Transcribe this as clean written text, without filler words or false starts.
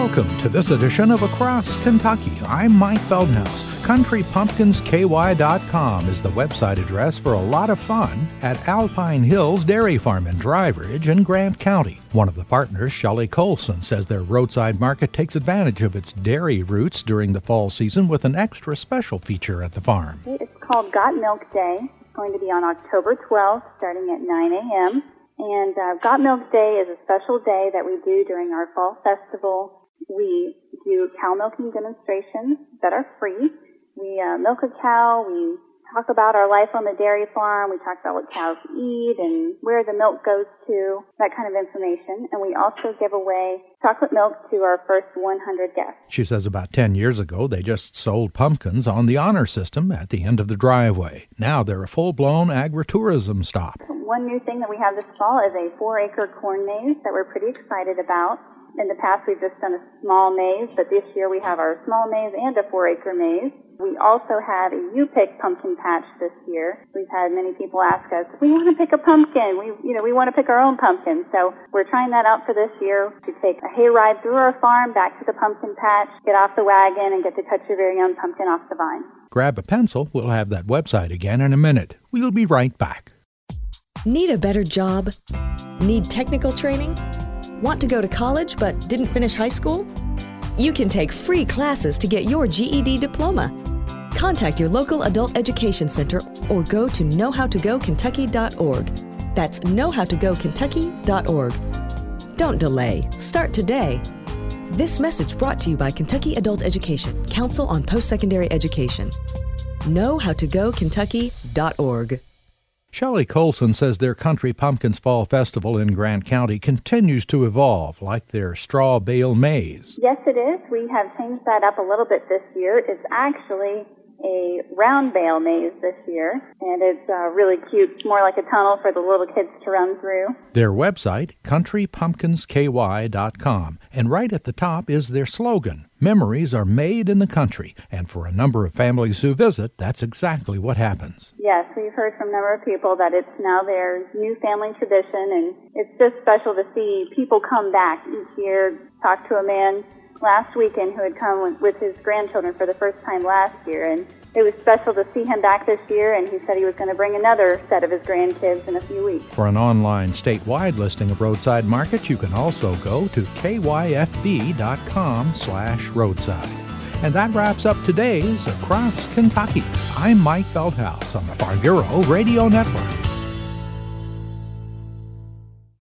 Welcome to this edition of Across Kentucky. I'm Mike Feldhaus. CountryPumpkinsKY.com is the website address for a lot of fun at Alpine Hills Dairy Farm in Dry Bridge in Grant County. One of the partners, Shelley Colson, says their roadside market takes advantage of its dairy roots during the fall season with an extra special feature at the farm. It's called Got Milk Day. It's going to be on October 12th, starting at 9 a.m. And Got Milk Day is a special day that we do during our fall festival. We do cow milking demonstrations that are free. We milk a cow. We talk about our life on the dairy farm. We talk about what cows eat and where the milk goes to, that kind of information. And we also give away chocolate milk to our first 100 guests. She says about 10 years ago, they just sold pumpkins on the honor system at the end of the driveway. Now they're a full-blown agritourism stop. One new thing that we have this fall is a 4-acre corn maze that we're pretty excited about. In the past, we've just done a small maze, but this year we have our small maze and a 4-acre maze. We also have a U-Pick pumpkin patch this year. We've had many people ask us, we want to pick a pumpkin. We want to pick our own pumpkin. So we're trying that out for this year to take a hayride through our farm back to the pumpkin patch, get off the wagon, and get to touch your very own pumpkin off the vine. Grab a pencil. We'll have that website again in a minute. We'll be right back. Need a better job? Need technical training? Want to go to college but didn't finish high school? You can take free classes to get your GED diploma. Contact your local adult education center or go to knowhowtogokentucky.org. That's knowhowtogokentucky.org. Don't delay. Start today. This message brought to you by Kentucky Adult Education, Council on Post-Secondary Education. knowhowtogokentucky.org. Shelley Colson says their Country Pumpkins Fall Festival in Grant County continues to evolve, like their straw bale maze. Yes, it is. We have changed that up a little bit this year. It's actually a round bale maze this year, and it's really cute. It's more like a tunnel for the little kids to run through. Their website, CountryPumpkinsKY.com, and right at the top is their slogan, Memories are made in the country, and for a number of families who visit, that's exactly what happens. Yes, we've heard from a number of people that it's now their new family tradition, and it's just special to see people come back each year. Talked to a man last weekend who had come with his grandchildren for the first time last year, and it was special to see him back this year, and he said he was going to bring another set of his grandkids in a few weeks. For an online statewide listing of roadside markets, you can also go to kyfb.com/roadside. And that wraps up today's Across Kentucky. I'm Mike Feldhaus on the Farm Bureau Radio Network.